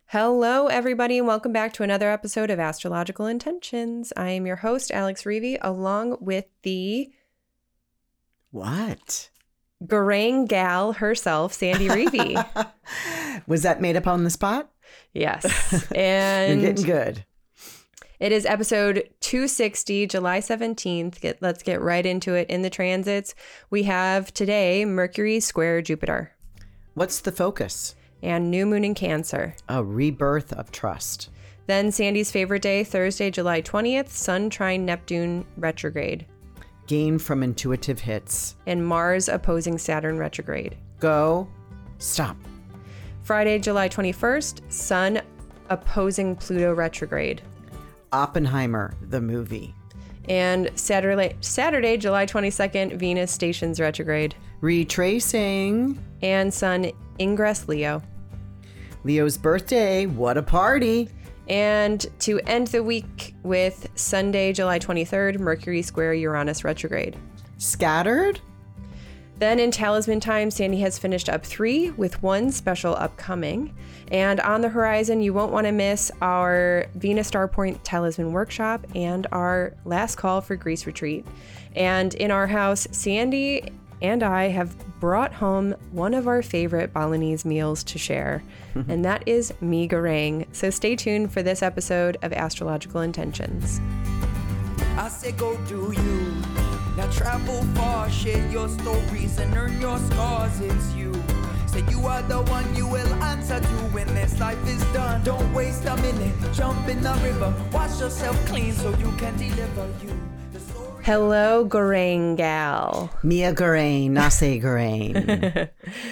Hello, everybody, and welcome back to another episode of Astrological Intentions. I am your host, Alex Reevy, along with the... What? Garang gal herself, Sandy Reevy. Was that made up on the spot? Yes. And you're getting good. It is episode 260, July 17th. Let's get right into it. In the transits, we have today Mercury square Jupiter. What's the focus? And new moon in Cancer. A rebirth of trust. Then Sandy's favorite day, Thursday, July 20th, Sun trine Neptune retrograde. Gain from intuitive hits. And Mars opposing Saturn retrograde. Go. Stop. Friday, July 21st, Sun opposing Pluto retrograde. Oppenheimer, the movie. And Saturday, July 22nd, Venus stations retrograde. Retracing. And Sun ingress Leo. Leo's birthday. What a party. And to end the week with Sunday, July 23rd, Mercury square Uranus retrograde. Scattered? Then in Talisman time, Sandy has finished up 3 with 1 special upcoming. And on the horizon, you won't want to miss our Venus Star Point Talisman Workshop and our last call for Greece Retreat. And in our house, Sandy and I have brought home one of our favorite Balinese meals to share, and that is mee goreng. So stay tuned for this episode of Astrological Intentions. I say go do you. Now travel far, share your stories and earn your scars. It's you. Say you are the one you will answer to when this life is done. Don't waste a minute, jump in the river, wash yourself clean so you can deliver you. Hello, Garang gal. Mia Garang, Nasi Garang.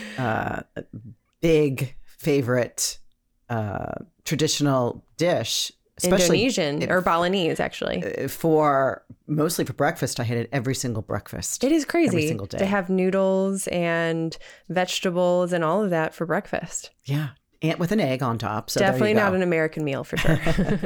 Big favorite traditional dish. Especially Indonesian or Balinese, actually. Mostly for breakfast. I had it every single breakfast. It is crazy every single day. To have noodles and vegetables and all of that for breakfast. Yeah. And with an egg on top. So definitely not an American meal for sure.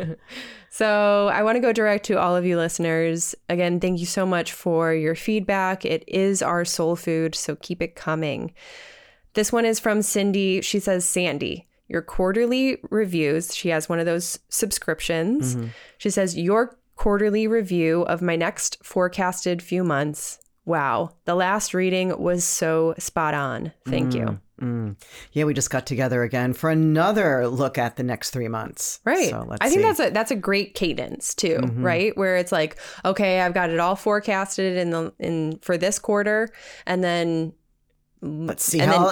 So I want to go direct to all of you listeners. Again, thank you so much for your feedback. It is our soul food, so keep it coming. This one is from Cindy. She says, Sandy, your quarterly reviews. She has one of those subscriptions. Mm-hmm. She says, your quarterly review of my next forecasted few months. Wow. The last reading was so spot on. Thank you. Yeah, we just got together again for another look at the next 3 months. Right. So I think that's a great cadence too, right? Where it's like, okay, I've got it all forecasted for this quarter, and then let's see how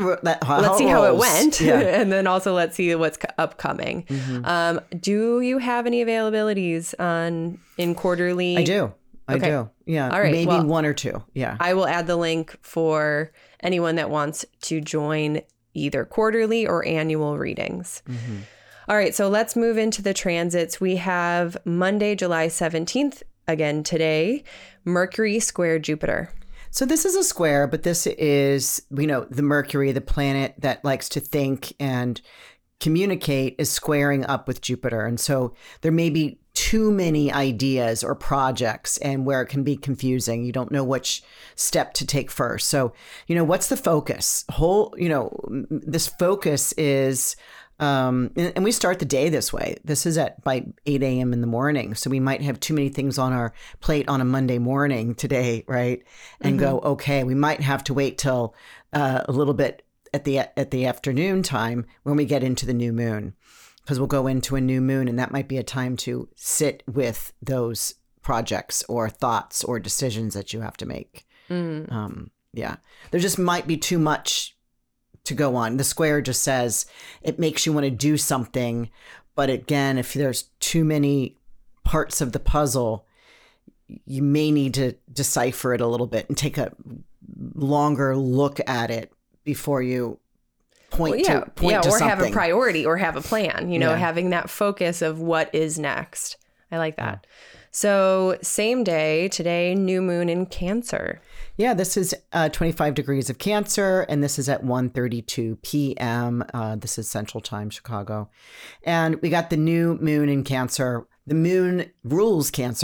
it went, yeah. And then also let's see what's upcoming. Do you have any availabilities in quarterly? I do. Yeah. All right. Maybe 1 or 2. Yeah. I will add the link for anyone that wants to join either quarterly or annual readings. All right. So let's move into the transits. We have Monday, July 17th, again today, Mercury square Jupiter. So this is a square, but this is, the Mercury, the planet that likes to think and communicate, is squaring up with Jupiter. And so there may be too many ideas or projects, and where it can be confusing. You don't know which step to take first. So, what's the focus? This focus is, and we start the day this way. This is by 8 a.m. in the morning. So we might have too many things on our plate on a Monday morning today, right? And go, okay, we might have to wait till a little bit at the afternoon time when we get into the new moon, because we'll go into a new moon, and that might be a time to sit with those projects or thoughts or decisions that you have to make. Yeah, there just might be too much to go on. The square just says it makes you want to do something, but again, if there's too many parts of the puzzle, you may need to decipher it a little bit and take a longer look at it before you point to something. Have a priority or have a plan, having that focus of what is next. I like that. Yeah. So same day today, new moon in Cancer. Yeah, this is 25 degrees of Cancer, and this is at 1:32 p.m. This is Central Time, Chicago. And we got the new moon in Cancer. The moon rules Cancer,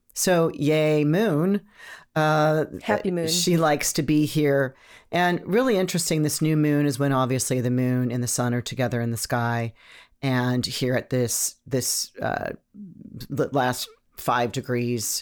So yay, Moon. Happy Moon. She likes to be here. And really interesting, this new moon is when obviously the moon and the sun are together in the sky. And here at this last 4 degrees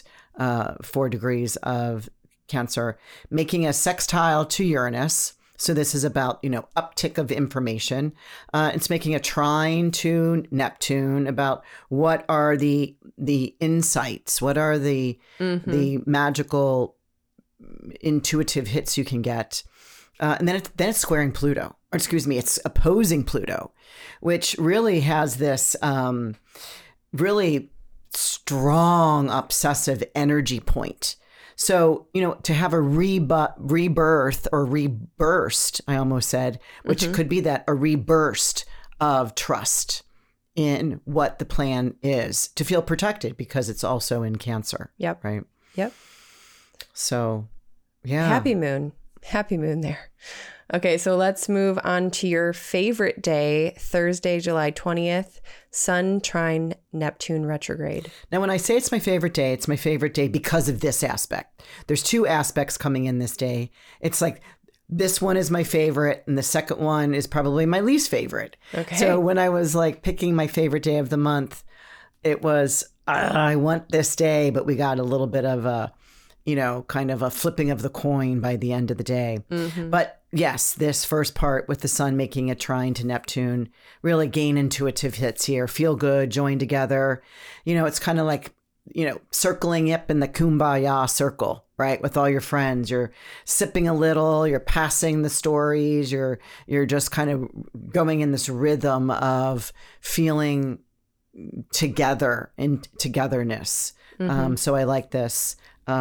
of Cancer, making a sextile to Uranus. So this is about, uptick of information. It's making a trine to Neptune about what are the insights, what are the magical intuitive hits you can get. And then it's squaring Pluto, or excuse me, it's opposing Pluto, which really has this really strong obsessive energy point. So, to have a rebirth or reburst, I almost said, which could be a reburst of trust in what the plan is, to feel protected because it's also in Cancer. Yep. Right. Yep. So, yeah. Happy Moon there. Okay, so let's move on to your favorite day, Thursday, July 20th, Sun trine Neptune retrograde. Now, when I say it's my favorite day because of this aspect. There's 2 aspects coming in this day. It's like this one is my favorite and the second one is probably my least favorite. Okay. So when I was like picking my favorite day of the month, it was, I want this day, but we got a little bit of a, kind of a flipping of the coin by the end of the day. But yes, this first part with the sun making a trine to Neptune, really gain intuitive hits here, feel good, join together. It's kind of like, circling up in the kumbaya circle, right? With all your friends, you're sipping a little, you're passing the stories, you're just kind of going in this rhythm of feeling together and togetherness. So I like this.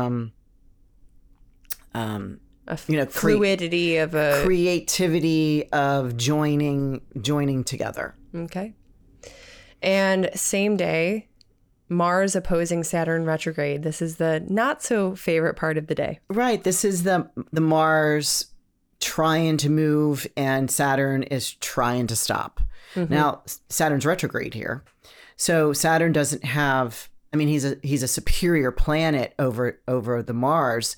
Fluidity of a creativity of joining together. Okay. And same day, Mars opposing Saturn retrograde. This is the not so favorite part of the day. Right. This is the Mars trying to move and Saturn is trying to stop. Now, Saturn's retrograde here. So Saturn doesn't have, he's a superior planet over the Mars.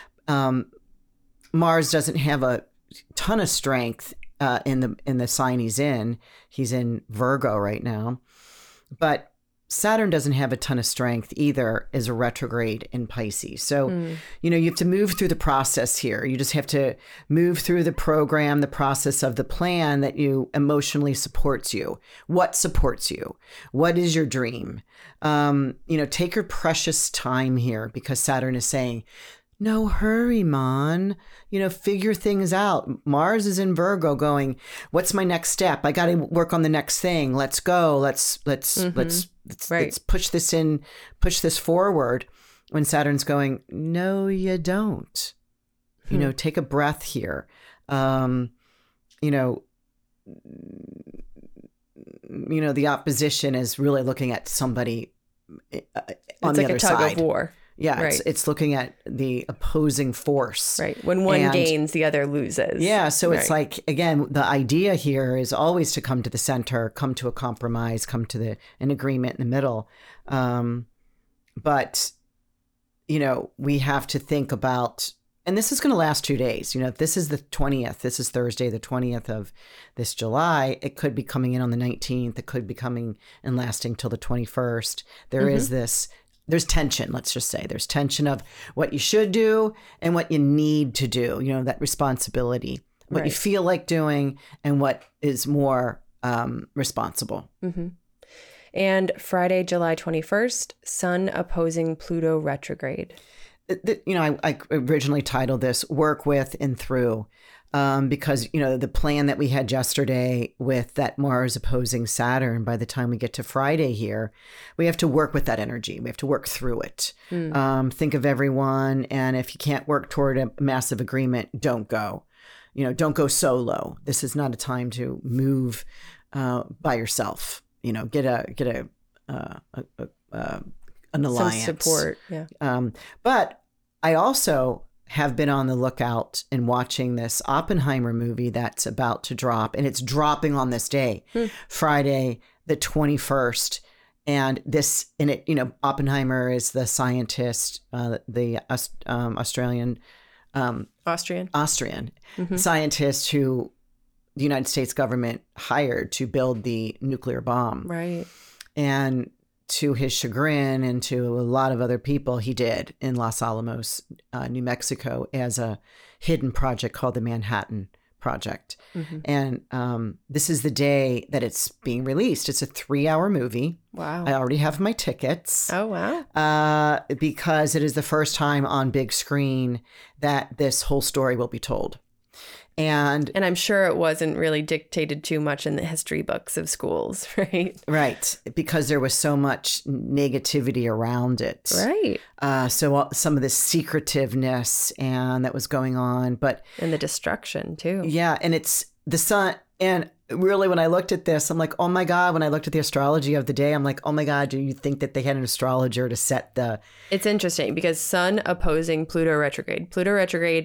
Mars doesn't have a ton of strength in the sign he's in. He's in Virgo right now. But Saturn doesn't have a ton of strength either as a retrograde in Pisces. So, you have to move through the process here. You just have to move through the program, the process of the plan that you emotionally supports you. What supports you? What is your dream? Take your precious time here because Saturn is saying, no hurry, man. Figure things out. Mars is in Virgo going, what's my next step? I got to work on the next thing. Let's go. Let's push this forward. When Saturn's going, no, you don't. Take a breath here. The opposition is really looking at somebody on the other side. It's like a tug of war. Yeah, right. It's looking at the opposing force. Right. When one gains, the other loses. Yeah. So it's like, again, the idea here is always to come to the center, come to a compromise, come to an agreement in the middle. But, we have to think about, and this is going to last 2 days. If this is the 20th, this is Thursday, the 20th of this July, it could be coming in on the 19th. It could be coming and lasting till the 21st. There is there's tension, let's just say. There's tension of what you should do and what you need to do, that responsibility, what you feel like doing and what is more responsible. And Friday, July 21st, Sun opposing Pluto retrograde. I originally titled this Work With and Through. Because, the plan that we had yesterday with that Mars opposing Saturn, by the time we get to Friday here, we have to work with that energy. We have to work through it. Think of everyone. And if you can't work toward a massive agreement, don't go. Don't go solo. This is not a time to move by yourself. Get an alliance. Some support. Yeah. But I also have been on the lookout and watching this Oppenheimer movie that's about to drop, and it's dropping on this day, Friday, the 21st. And this, in it, Oppenheimer is the scientist, the Austrian scientist who the United States government hired to build the nuclear bomb. Right. And to his chagrin and to a lot of other people, he did in Los Alamos, New Mexico, as a hidden project called the Manhattan Project. And this is the day that it's being released. It's a 3-hour movie. Wow. I already have my tickets. Oh, wow. Because it is the first time on big screen that this whole story will be told. And I'm sure it wasn't really dictated too much in the history books of schools, right? Right. Because there was so much negativity around it. Right. So some of this secretiveness and that was going on. And the destruction, too. Yeah. And it's the sun. And really, when I looked at this, I'm like, oh, my God. When I looked at the astrology of the day, I'm like, oh, my God, do you think that they had an astrologer to set the... It's interesting because Sun opposing Pluto retrograde. Pluto retrograde...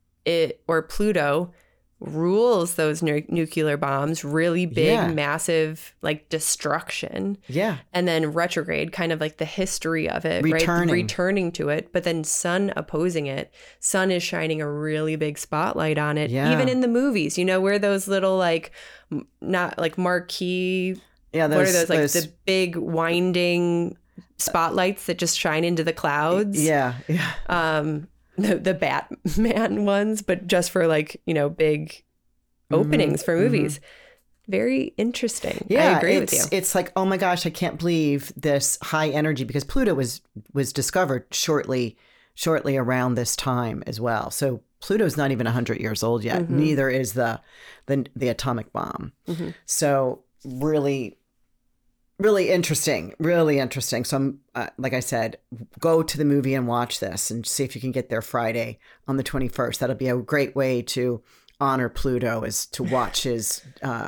Pluto rules those nuclear bombs, really big, massive, like destruction. Yeah. And then retrograde, kind of like the history of it, right? Returning to it. But then Sun opposing it. Sun is shining a really big spotlight on it. Yeah. Even in the movies, where those little not like marquee. Yeah. What are those? Like the big winding spotlights that just shine into the clouds. Yeah. Yeah. The Batman ones, but just for big openings for movies. Very interesting. Yeah, I agree with you. It's like, oh my gosh, I can't believe this high energy, because Pluto was discovered shortly around this time as well. So Pluto's not even 100 years old yet. Neither is the atomic bomb. So really interesting, really interesting. So I'm, like I said, go to the movie and watch this and see if you can get there Friday on the 21st. That'll be a great way to honor Pluto, is to watch his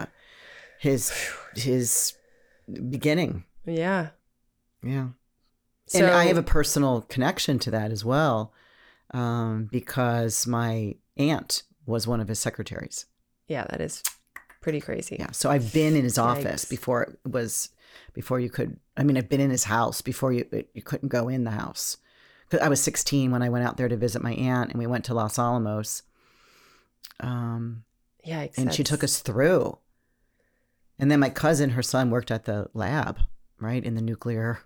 beginning. Yeah. Yeah. So, and I have a personal connection to that as well, because my aunt was one of his secretaries. Yeah, that is pretty crazy. Yeah. So I've been in his office before you could, I've been in his house before you couldn't go in the house. Because I was 16 when I went out there to visit my aunt, and we went to Los Alamos. And she took us through. And then my cousin, her son, worked at the lab, right, in the nuclear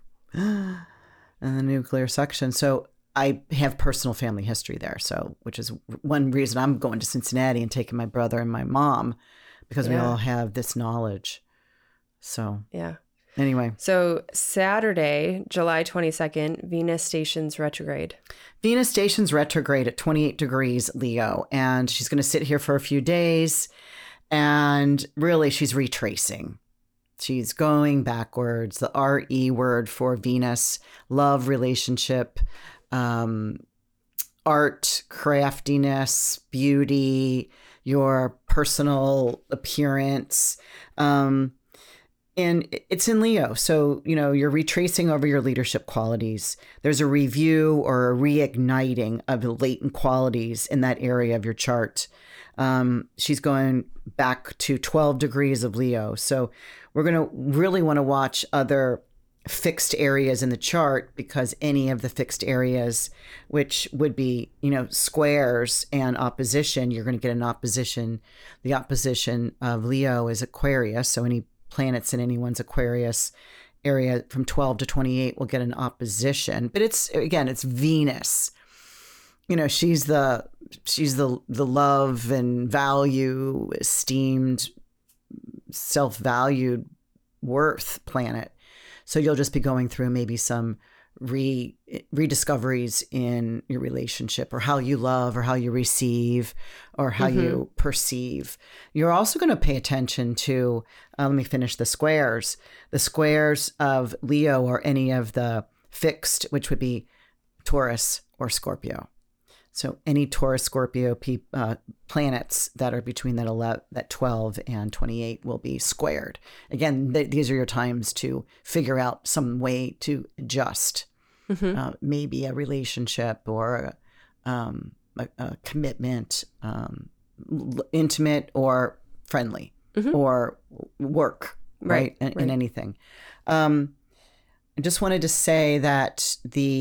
section. So I have personal family history there. So, which is one reason I'm going to Cincinnati and taking my brother and my mom, because we all have this knowledge. So yeah. Anyway. So Saturday, July 22nd, Venus stations retrograde. Venus stations retrograde at 28 degrees Leo. And she's going to sit here for a few days. And really, she's retracing. She's going backwards. The RE word for Venus, love, relationship, art, craftiness, beauty, your personal appearance. And it's in Leo. So, you're retracing over your leadership qualities. There's a review or a reigniting of the latent qualities in that area of your chart. She's going back to 12 degrees of Leo. So we're going to really want to watch other fixed areas in the chart, because any of the fixed areas, which would be, squares and opposition, you're going to get an opposition. The opposition of Leo is Aquarius. So any planets in anyone's Aquarius area from 12 to 28 will get an opposition. But it's Venus. She's the love and value, esteemed, self-valued worth planet. So you'll just be going through maybe some rediscoveries in your relationship, or how you love, or how you receive, or how you perceive. You're also going to pay attention to, let me finish the squares. The squares of Leo are any of the fixed, which would be Taurus or Scorpio. So any Taurus, Scorpio planets that are between that 12 and 28 will be squared. Again, these are your times to figure out some way to adjust, maybe a relationship or a commitment, intimate or friendly, or work, right? In anything. I just wanted to say that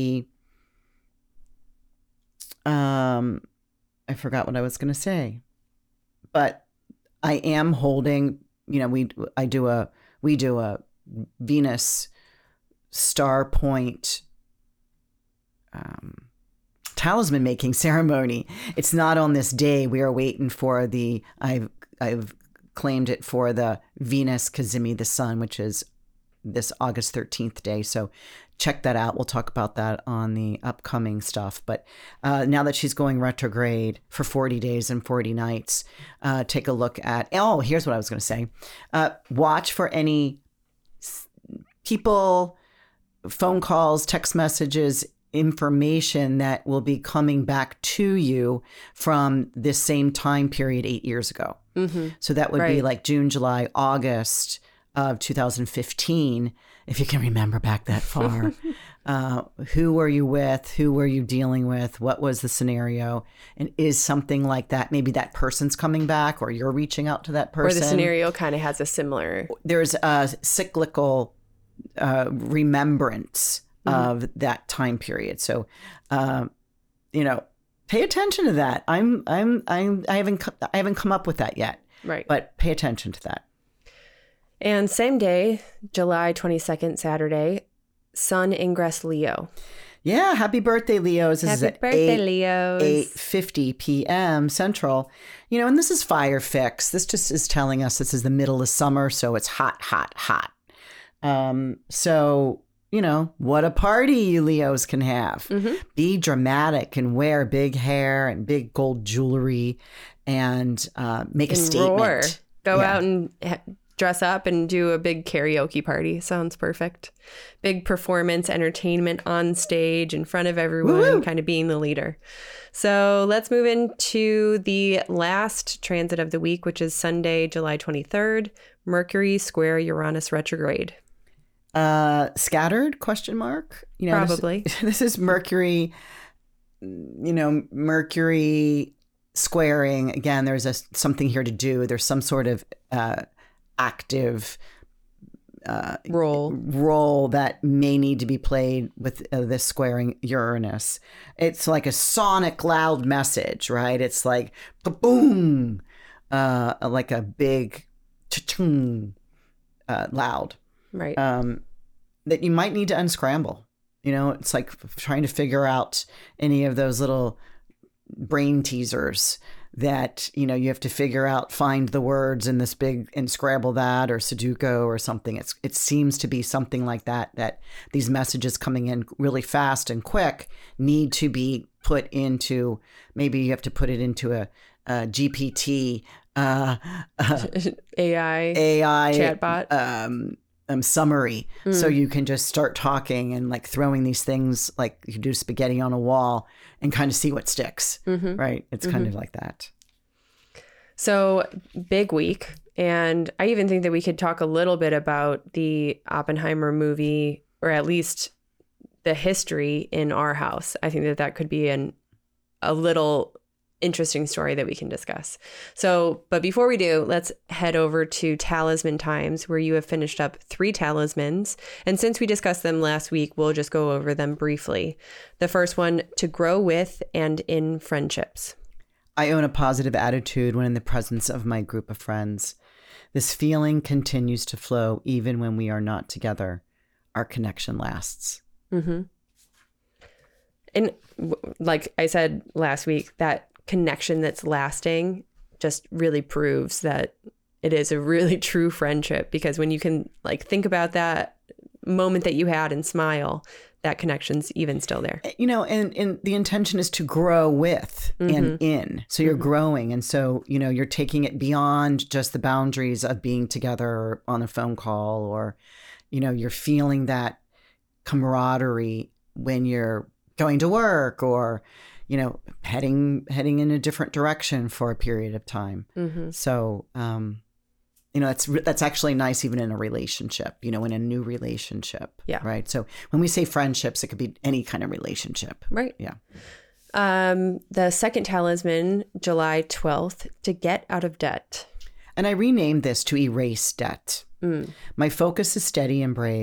I forgot what I was going to say, but I am holding, we do a Venus star point talisman making ceremony. It's not on this day. We are waiting for I've claimed it for the Venus Cazimi, the sun, which is this August 13th day. So check that out. We'll talk about that on the upcoming stuff. But now that she's going retrograde for 40 days and 40 nights, take a look at, here's what I was going to say. Watch for any people, phone calls, text messages, information that will be coming back to you from this same time period 8 years ago. Mm-hmm. So that would be like June, July, August of 2015, if you can remember back that far. Who were you with? Who were you dealing with? What was the scenario? And is something like that, maybe that person's coming back or you're reaching out to that person? Or the scenario kind of has a similar... There's a cyclical remembrance of that time period. So, pay attention to that. I haven't come up with that yet. Right. But pay attention to that. And same day, July 22nd, Saturday, Sun ingress Leo. Yeah, happy birthday, Leos. This is at Leos. 8:50 p.m. Central. And this is fire fix. This just is telling us this is the middle of summer, so it's hot, hot, hot. So, what a party you Leos can have. Mm-hmm. Be dramatic and wear big hair and big gold jewelry and make a statement. Roar. Go out and dress up and do a big karaoke party. Sounds perfect. Big performance, entertainment on stage in front of everyone, Woo-hoo! Kind of being the leader. So let's move into the last transit of the week, which is Sunday, July 23rd, Mercury square Uranus retrograde. Scattered ? Probably. This is Mercury, Mercury squaring. Again, there's something here to do. There's some sort of active role that may need to be played with this squaring Uranus. It's like a sonic loud message, right? It's like boom, like a big cha-chung, loud. Right. That you might need to unscramble. It's like trying to figure out any of those little brain teasers that, you have to figure out, find the words in this big and scramble that, or Sudoku or something. It seems to be something like that these messages coming in really fast and quick need to be put into, maybe you have to put it into a GPT, AI chatbot, summary. So you can just start talking and like throwing these things like you do spaghetti on a wall and kind of see what sticks, right? It's kind of like that. So big week. And I even think that we could talk a little bit about the Oppenheimer movie, or at least the history in our house. I think that could be a little interesting story that we can discuss. So, but before we do, let's head over to Talisman Times, where you have finished up 3 talismans. And since we discussed them last week, we'll just go over them briefly. The first one, to grow with and in friendships. I own a positive attitude when in the presence of my group of friends. This feeling continues to flow even when we are not together. Our connection lasts. Mm-hmm. And like I said last week, that connection that's lasting just really proves that it is a really true friendship, because when you can like think about that moment that you had and smile, that connection's even still there. And the intention is to grow with and in. So you're growing. And so, you're taking it beyond just the boundaries of being together on a phone call, or, you're feeling that camaraderie when you're going to work, or heading in a different direction for a period of time. So, that's actually nice even in a relationship, in a new relationship. Yeah. Right. So when we say friendships, it could be any kind of relationship. Right. Yeah. The second talisman, July 12th, to get out of debt. And I renamed this to erase debt. My focus is steady and brave.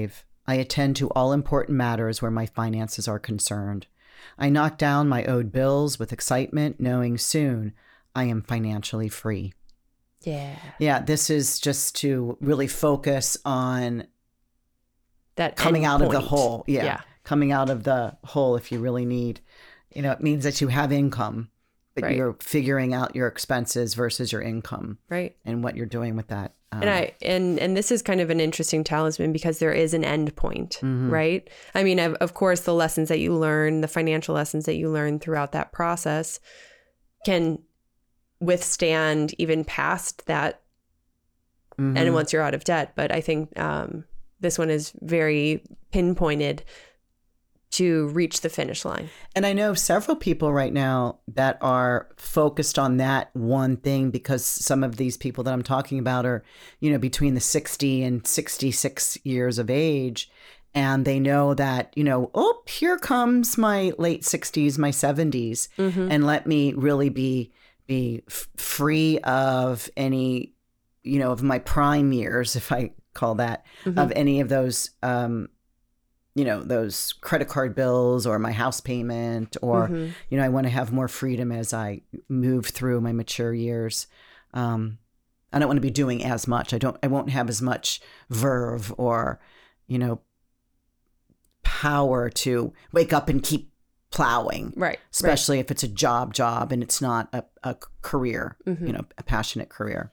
I attend to all important matters where my finances are concerned. I knock down my owed bills with excitement, knowing soon I am financially free. Yeah. Yeah, this is just to really focus on That coming end out of the point. hole. Yeah. Yeah. Coming out of the hole if you really need. It means that you have income, but Right. you're figuring out your expenses versus your income Right. and what you're doing with that. And this is kind of an interesting talisman because there is an end point, Mm-hmm. right? I mean, of course, the lessons that you learn, the financial lessons that you learn throughout that process can withstand even past that. Mm-hmm. And once you're out of debt. But I think this one is very pinpointed to reach the finish line. And I know several people right now that are focused on that one thing because some of these people that I'm talking about are, between the 60 and 66 years of age. And they know that, here comes my late 60s, my 70s, and let me really be free of any, of my prime years, if I call that, of any of those, those credit card bills or my house payment, or, I want to have more freedom as I move through my mature years. I don't want to be doing as much. I won't have as much verve or, power to wake up and keep plowing. Right. Especially if it's a job and it's not a career, a passionate career.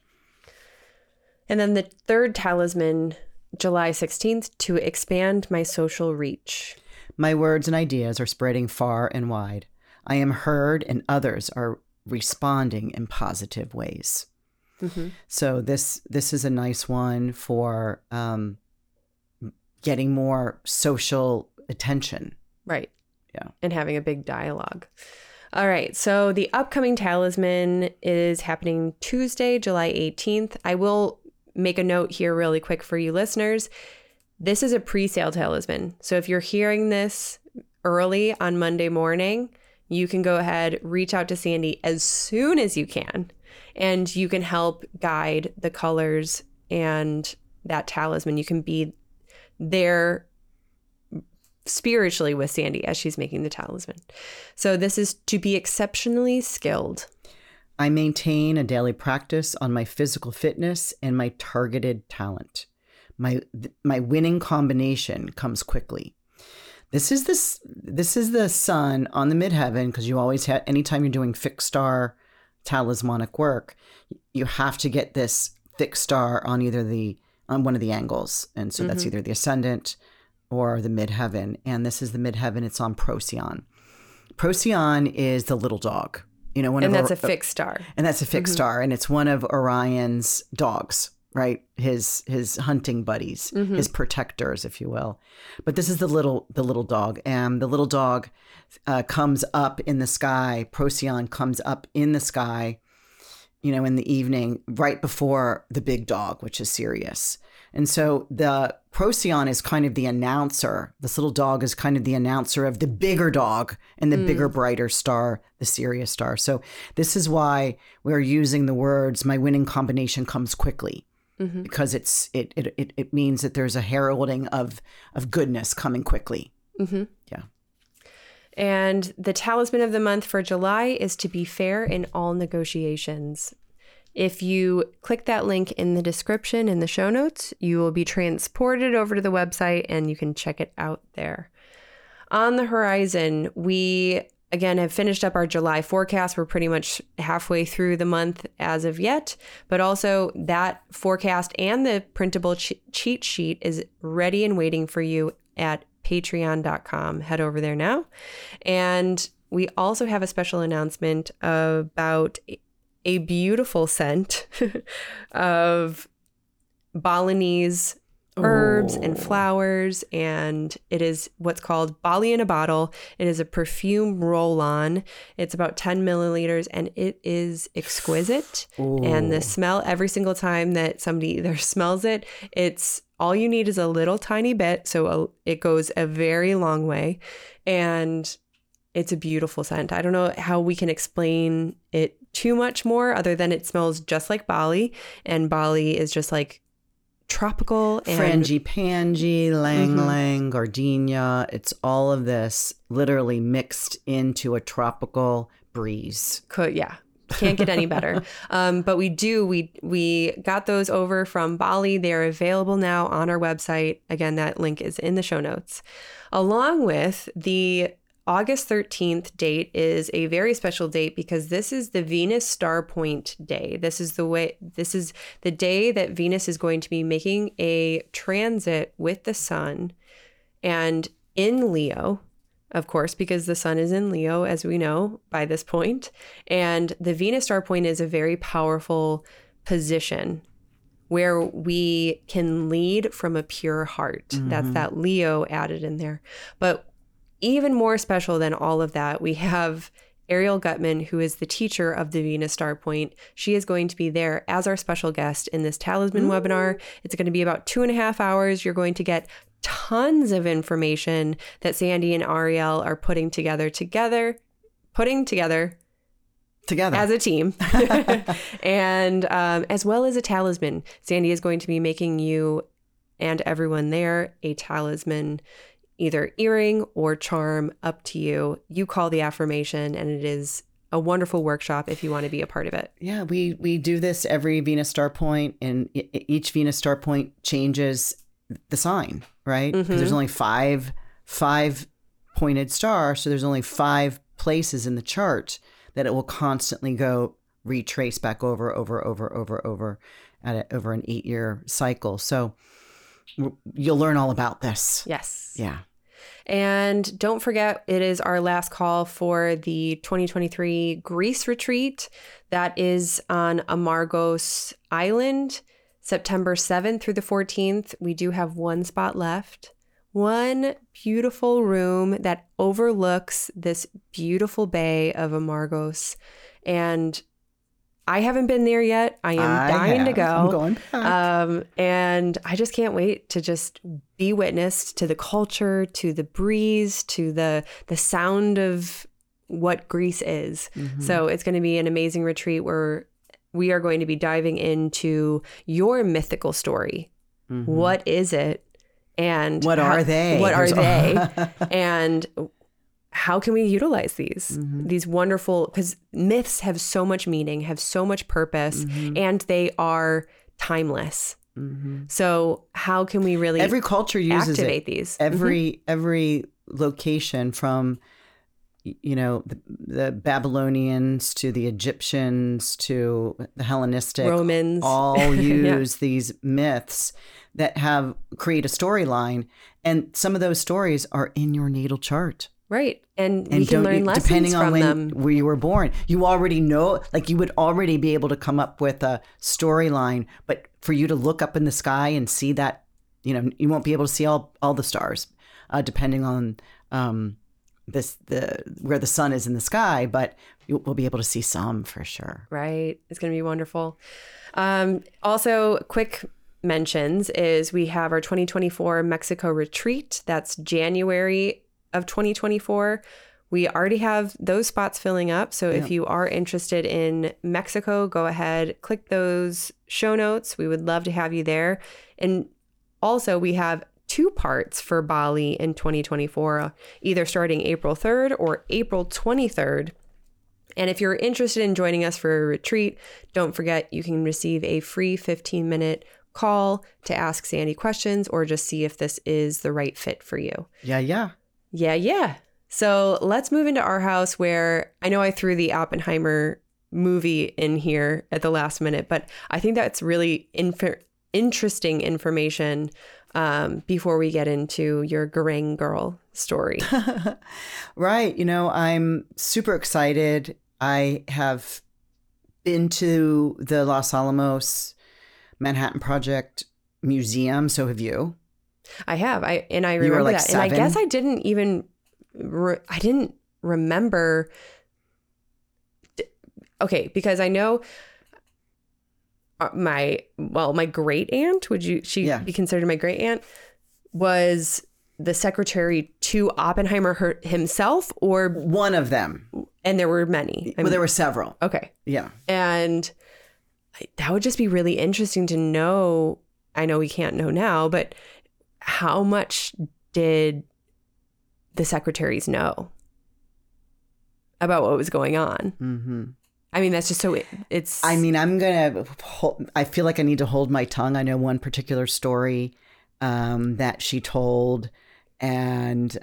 And then the third talisman, July 16th, to expand my social reach. My words and ideas are spreading far and wide. I am heard and others are responding in positive ways. So this is a nice one for getting more social attention. Right. Yeah. And having a big dialogue. All right. So the upcoming talisman is happening Tuesday, July 18th. I will make a note here really quick for you listeners. This is a pre-sale talisman. So if you're hearing this early on Monday morning, you can go ahead, reach out to Sandy as soon as you can, and you can help guide the colors and that talisman. You can be there spiritually with Sandy as she's making the talisman. So this is to be exceptionally skilled. I maintain a daily practice on my physical fitness and my targeted talent. My winning combination comes quickly. This is the sun on the midheaven, because you always have, anytime you're doing fixed star talismanic work, you have to get this fixed star on on one of the angles. And so that's either the ascendant or the midheaven. And this is the midheaven. It's on Procyon. Procyon is the little dog. That's a fixed star. And that's a fixed star. And it's one of Orion's dogs, right? His hunting buddies, his protectors, if you will. But this is the little dog. And the little dog comes up in the sky. Procyon comes up in the sky, in the evening, right before the big dog, which is Sirius. And so the Procyon is kind of the announcer. This little dog is kind of the announcer of the bigger dog and the bigger, brighter star, the Sirius star. So this is why we're using the words, my winning combination comes quickly, because it means that there's a heralding of goodness coming quickly. Yeah. And the talisman of the month for July is to be fair in all negotiations. If you click that link in the description in the show notes, you will be transported over to the website and you can check it out there. On the horizon, we again have finished up our July forecast. We're pretty much halfway through the month as of yet, but also that forecast and the printable cheat sheet is ready and waiting for you at patreon.com. Head over there now. And we also have a special announcement about a beautiful scent of Balinese herbs and flowers, and it is what's called Bali in a Bottle. It is a perfume roll-on. It's about 10 milliliters, and it is exquisite. Ooh. And the smell, every single time that somebody either smells it, it's all you need is a little tiny bit, so it goes a very long way, and it's a beautiful scent. I don't know how we can explain it too much more other than it smells just like Bali, and Bali is just like tropical and frangipani, lang lang, gardenia. It's all of this literally mixed into a tropical breeze. Can't get any better. But we got those over from Bali. They're available now on our website. Again, that link is in the show notes. Along with the August 13th date is a very special date because this is the Venus Star Point Day. This is the day that Venus is going to be making a transit with the sun and in Leo, of course, because the sun is in Leo, as we know by this point. And the Venus Star Point is a very powerful position where we can lead from a pure heart. That's that Leo added in there. But even more special than all of that, we have Ariel Gutman, who is the teacher of the Venus Star Point. She is going to be there as our special guest in this Talisman webinar. It's going to be about 2.5 hours. You're going to get tons of information that Sandy and Ariel are putting together as a team and as well as a talisman. Sandy is going to be making you and everyone there a talisman, either earring or charm, up to you. You call the affirmation, and it is a wonderful workshop if you want to be a part of it. Yeah, we do this every Venus Star Point, and each Venus Star Point changes the sign, right? Because there's only five pointed stars, so there's only 5 places in the chart that it will constantly go retrace back over over an 8-year cycle. So you'll learn all about this. Yes. Yeah. And don't forget, it is our last call for the 2023 Greece retreat. That is on Amargos Island, September 7th through the 14th. We do have 1 spot left. One beautiful room that overlooks this beautiful bay of Amargos. And I haven't been there yet. I am dying to go. I'm going back. And I just can't wait to just be witness to the culture, to the breeze, to the sound of what Greece is. So it's going to be an amazing retreat where we are going to be diving into your mythical story. What is it? And what are they? What are they? And how can we utilize these wonderful, because myths have so much meaning, have so much purpose, and they are timeless. So how can we really every culture uses activate it. These? Every location, from the Babylonians to the Egyptians to the Hellenistic Romans, all use these myths that create a storyline, and some of those stories are in your natal chart. Right. And we can learn lessons depending on from them. where you were born. You already know, like you would already be able to come up with a storyline, but for you to look up in the sky and see that, you won't be able to see all the stars, depending on where the sun is in the sky, but we'll be able to see some for sure. Right. It's going to be wonderful. Also, quick mentions is we have our 2024 Mexico retreat. That's January of 2024. We already have those spots filling up. So if you are interested in Mexico, go ahead, click those show notes. We would love to have you there. And also we have 2 parts for Bali in 2024, either starting April 3rd or April 23rd. And if you're interested in joining us for a retreat, don't forget you can receive a free 15-minute call to ask Sandy questions or just see if this is the right fit for you. Yeah. So let's move into our house, where I know I threw the Oppenheimer movie in here at the last minute, but I think that's really interesting information before we get into your Garang Girl story. Right. I'm super excited. I have been to the Los Alamos Manhattan Project Museum. So have you? I have. I remember like that. 7? And I guess I didn't even, I didn't remember. Okay. Because I know my great aunt, she be considered my great aunt, was the secretary to Oppenheimer himself, or one of them. And there were many. There were several. Okay. Yeah. And that would just be really interesting to know I know we can't know now, but how much did the secretaries know about what was going on? Mm-hmm. I mean, that's just so it's. I mean, I feel like I need to hold my tongue. I know one particular story that she told, and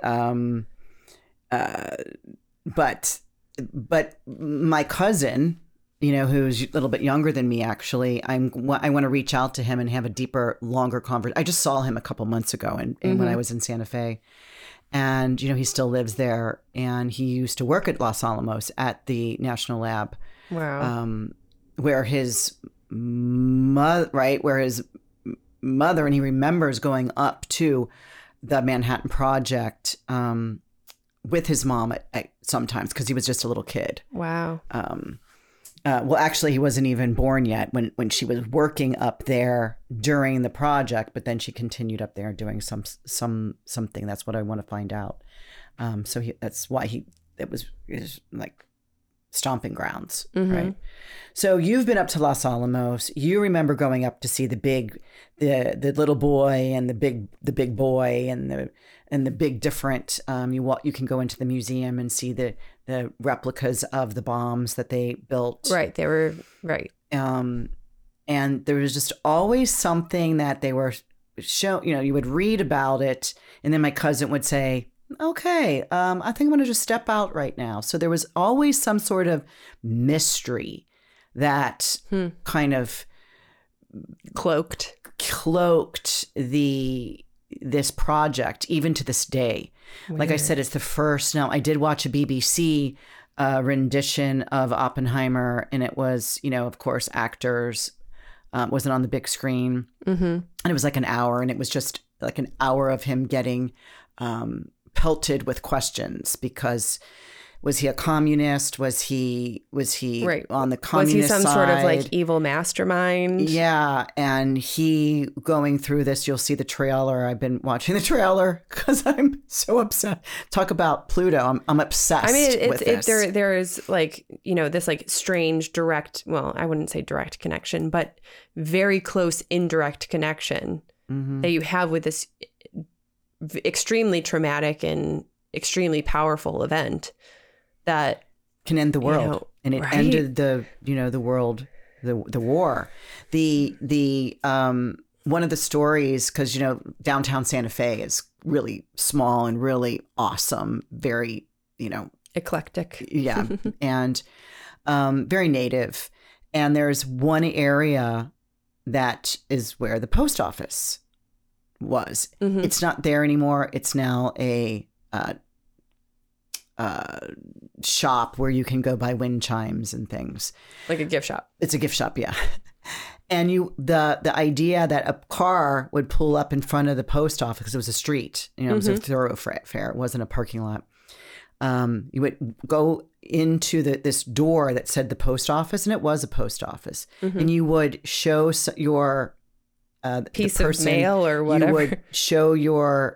but my cousin, who's a little bit younger than me, actually, I want to reach out to him and have a deeper, longer conversation. I just saw him a couple months ago, and when I was in Santa Fe. And, he still lives there, and he used to work at Los Alamos at the National Lab. Wow. Where his mother, and he remembers going up to the Manhattan Project with his mom at sometimes, because he was just a little kid. Wow. Well, actually, he wasn't even born yet when she was working up there during the project, but then she continued up there doing something. That's what I want to find out. So that's why it was like stomping grounds, right? So you've been up to Los Alamos. You remember going up to see the little boy and the big boy and the big different. You can go into the museum and see the replicas of the bombs that they built. Right, they were right. And there was just always something that they were you would read about it, and then my cousin would say, okay, I think I'm going to just step out right now. So there was always some sort of mystery that kind of cloaked this project, even to this day. Weird. Like I said, it's the first. Now, I did watch a BBC rendition of Oppenheimer, and it was, of course, actors. Wasn't on the big screen. And it was like an hour, and it was just like an hour of him getting pelted with questions, because was he a communist? Was he right on the communist side? Was he some sort of like evil mastermind? Yeah, and he going through this. You'll see the trailer. I've been watching the trailer because I'm so upset. Talk about Pluto. I'm obsessed. I mean, with this. There is like this like strange direct. Well, I wouldn't say direct connection, but very close indirect connection that you have with this extremely traumatic and extremely powerful event that can end the world. And it ended the world, the war. The one of the stories, because downtown Santa Fe is really small and really awesome, very eclectic. Yeah. And very native. And there's one area that is where the post office was. It's not there anymore. It's now a shop where you can go buy wind chimes and things. Like a gift shop. It's a gift shop, yeah. And the idea that a car would pull up in front of the post office, because it was a street, it was a thoroughfare, it wasn't a parking lot. You would go into this door that said the post office, and it was a post office. And you would show your piece of mail or whatever. You would show your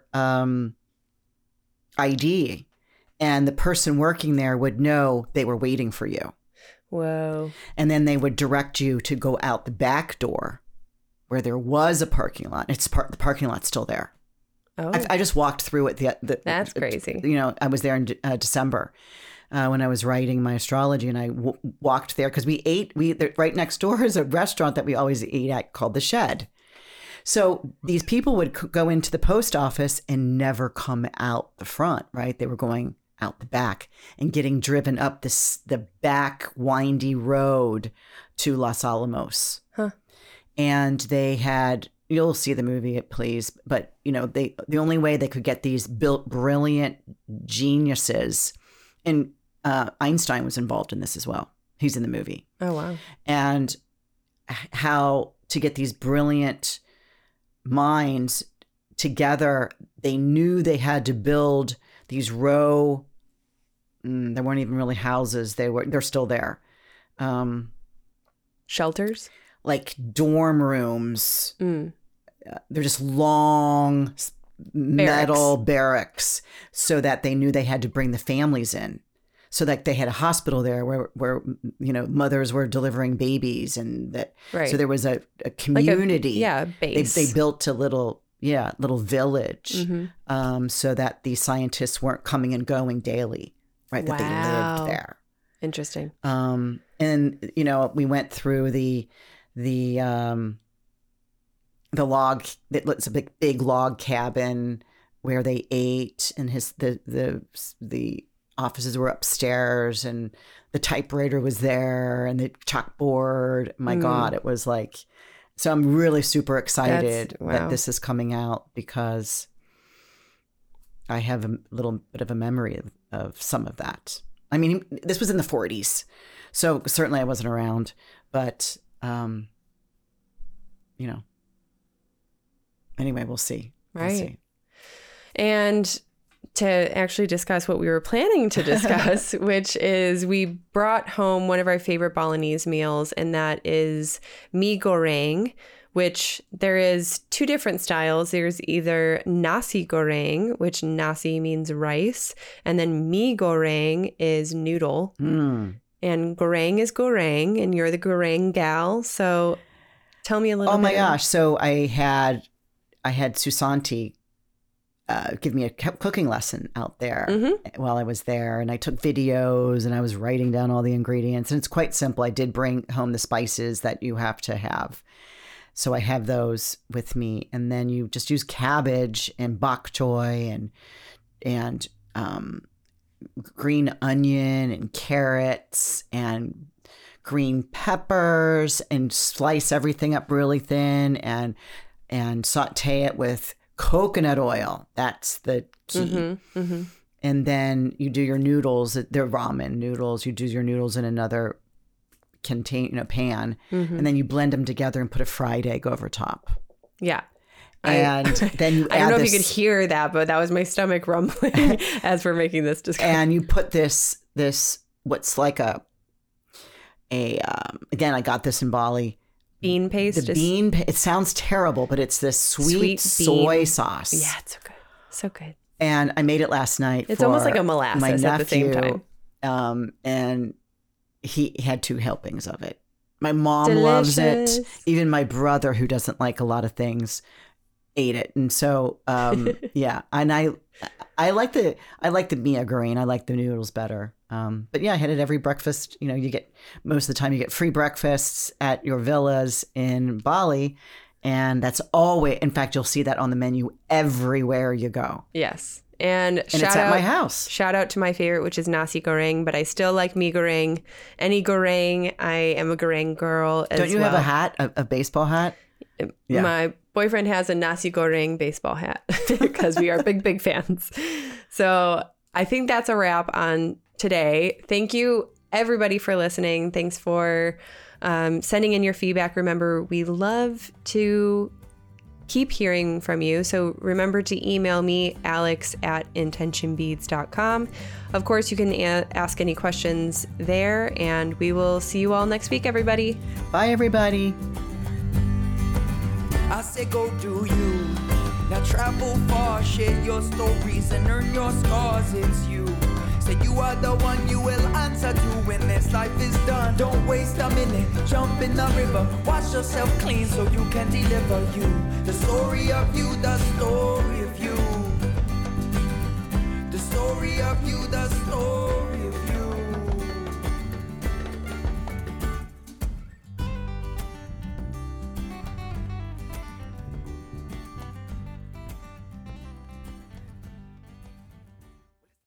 ID, and the person working there would know they were waiting for you. Whoa. And then they would direct you to go out the back door where there was a parking lot. The parking lot's still there. Oh. I just walked through it. That's crazy. I was there in December when I was writing my astrology, and I walked there because right next door is a restaurant that we always eat at called The Shed. So these people would go into the post office and never come out the front, right? They were going out the back and getting driven up the back windy road to Los Alamos. Huh. And they had, you'll see the movie, please, but the only way they could get these brilliant geniuses, and Einstein was involved in this as well. He's in the movie. Oh, wow. And how to get these brilliant minds together, they knew they had to build these there weren't even really houses. They're still there. Shelters? Like dorm rooms. They're just long metal barracks, so that they knew they had to bring the families in. so that they had a hospital there where mothers were delivering babies, and that so there was a community. Base. They built a little village, so that the scientists weren't coming and going daily, right? That they lived there. Interesting. And we went through the log. It's a big log cabin where they ate, and the offices were upstairs, and the typewriter was there, and the chalkboard. My God, it was like. So I'm really super excited that this is coming out, because I have a little bit of a memory of some of that. I mean, this was in the 40s, so certainly I wasn't around, but, anyway, we'll see. Right. We'll see. And to actually discuss what we were planning to discuss, which is we brought home one of our favorite Balinese meals, and that is mie goreng, which there is two different styles. There's either nasi goreng, which nasi means rice, and then mie goreng is noodle. And goreng is goreng, and you're the goreng gal. So tell me a little bit. Oh my gosh. So I had Susanti give me a cooking lesson out there while I was there, and I took videos, and I was writing down all the ingredients, and it's quite simple. I did bring home the spices that you have to have, so I have those with me, and then you just use cabbage and bok choy and green onion and carrots and green peppers, and slice everything up really thin, and saute it with coconut oil. That's the key. And then you do your noodles. They're ramen noodles. You do your noodles in another pan, and then you blend them together and put a fried egg over top. Yeah. And then you I don't know if you could hear that, but that was my stomach rumbling as we're making this discussion. And you put this what's like again, I got this in Bali. Bean paste. It sounds terrible, but it's this sweet soy sauce. Yeah, it's so good. So good. And I made it last night. It's almost like a molasses at the same time. And he had 2 helpings of it. My mom loves it. Even my brother, who doesn't like a lot of things, ate it. And so, yeah. And I like the mie goreng. I like the noodles better. But yeah, I had it every breakfast. You get, most of the time you get free breakfasts at your villas in Bali. And that's always, in fact, you'll see that on the menu everywhere you go. Yes. And it's at my house. Shout out to my favorite, which is nasi goreng, but I still like mie goreng. Any goreng, I am a goreng girl as well. Don't you have a hat, a baseball hat? Yeah. My boyfriend has a nasi goreng baseball hat because we are big fans. So I think that's a wrap on today. Thank you, everybody, for listening. Thanks for sending in your feedback. Remember, we love to keep hearing from you. So remember to email me, alex@intentionbeads.com. Of course, you can ask any questions there, and we will see you all next week, everybody. Bye, everybody. I say go do you. Now travel far, share your stories and earn your scars. It's you. Say you are the one you will answer to when this life is done. Don't waste a minute, jump in the river. Wash yourself clean so you can deliver you. The story of you, the story of you. The story of you, the story of you.